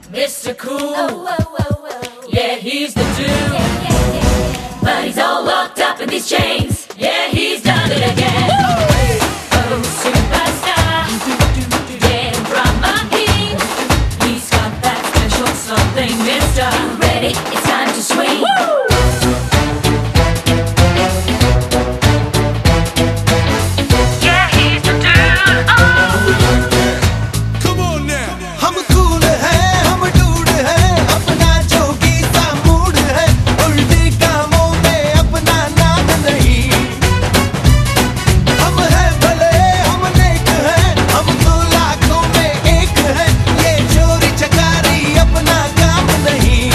Mr. Cool. Yeah, he's the dude. But he's all locked up in these chains. Yeah, he's done it again. Oh, superstar. Yeah, drama king. He's got that special something, mister. You ready? It's time to swing. Yeah, he's the dude. Oh. Come on now. हम cool हैं, हम dude हैं, अपना जोगी सा mood है, उल्टे कामों में अपना नाम नहीं। हम हैं भले, हम नेक हैं, हम तो लाखों में एक हैं, ये चोरी चकारी अपना काम नहीं।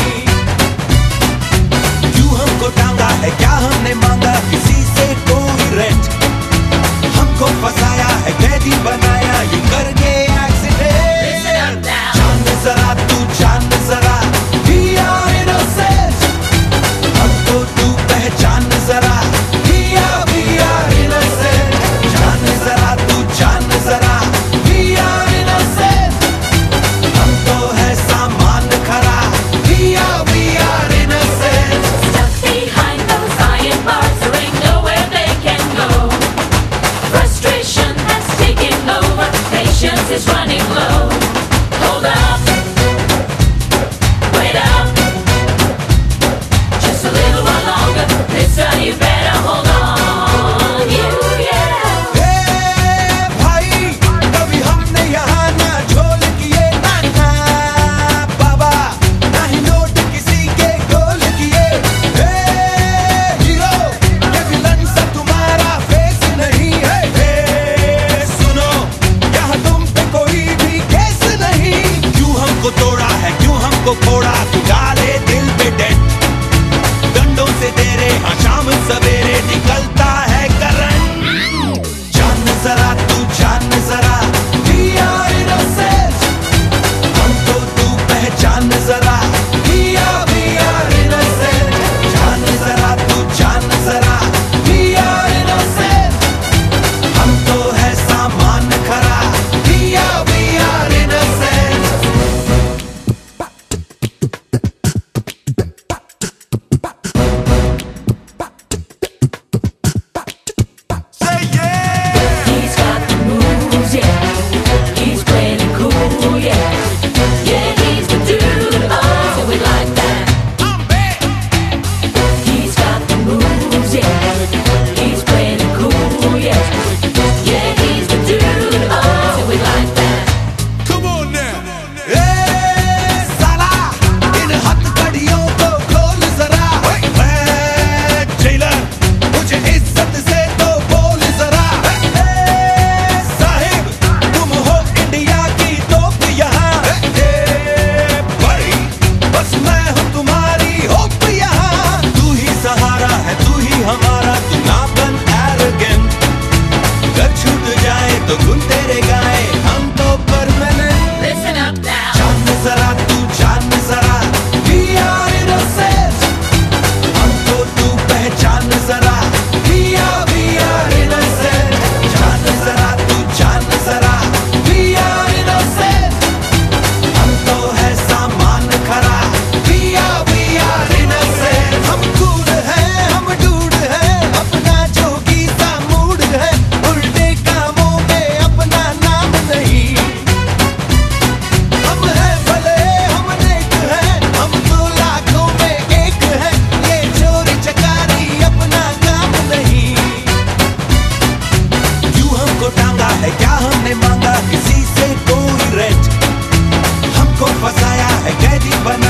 क्यों हमको टांगा है, क्या हमने मांगा किसी से कोई रेंट? हमको फंसाया है, कैदी बनाया ये करके एक्सीडेंट। जान जरा तू जान जरा, we are innocent। हमको तू पहचान जरा, we are innocent। जान जरा तू जान जरा, we are innocent। हम तो है सामान खरा, we are innocent। Stuck behind those iron bars, there ain't nowhere they can go. Frustration has taken over, patience is running low. Hold up, wait up, just a little while longer. This time you better hold on. Yeah. ए भाई, कभी हमने यहाँ ना झोल किए, ना बाबा, ना ही note किसी के गोल किए। ए हीरो, ये विलन सा तुम्हारा फेस नहीं है। ए सुनो, यहाँ तुम पे कोई भी केस नहीं। क्यों हमको तोड़ा है, क्यों हमको फोड़ा, तू डाले दिल पे डेंट। डंडों से तेरे हाँ शाम सवेरे निकलता है करंट। जान जरा तू जान जरा, we are innocent। हमको तू पहचान जरा, we are innocent। जान जरा तू जान जरा, we are innocent। हम तो है सामान खरा, we are innocent। Say yeah! He's got the moves, yeah. He's playing it cool, yeah. Yeah, he's the dude. Oh, so we like that. I'm back! He's got the moves, yeah. He's playing it cool, yeah. Yeah, he's the dude. Oh, so we like that. Come on now. ए साला, इन हथकड़ियों को खोल जरा। मैं jailer, मुझे इज्जत से तो बोल जरा। ए साहिब, तुम हो इंडिया की तोप यहाँ। ए बड़ी, बस मैं हूँ तुम्हारी होप यहाँ। तू ही सहारा है, तू ही हमारा, तू ना बन arrogant। अगर छूट जाए तो गुन तेरे गाए, हम तो permanent। Listen up now. जान जरा तू जान जरा, we are innocent। हमको तू पहचान जरा, we are innocent। जान जरा तू जान जरा, we are innocent। हम तो है सामान खरा, we are innocent। हम cool हैं, हम dude हैं, अपना जोगी सा mood है, उल्टे कामों में अपना नाम नहीं। हम हैं भले, हम नेक हैं, हम तो लाखों में एक हैं, ये चोरी चकारी अपना काम नहीं। क्यों हमको टांगा है, क्या हमने मांगा किसी से कोई रेंट? हमको फंसाया है, कैदी बना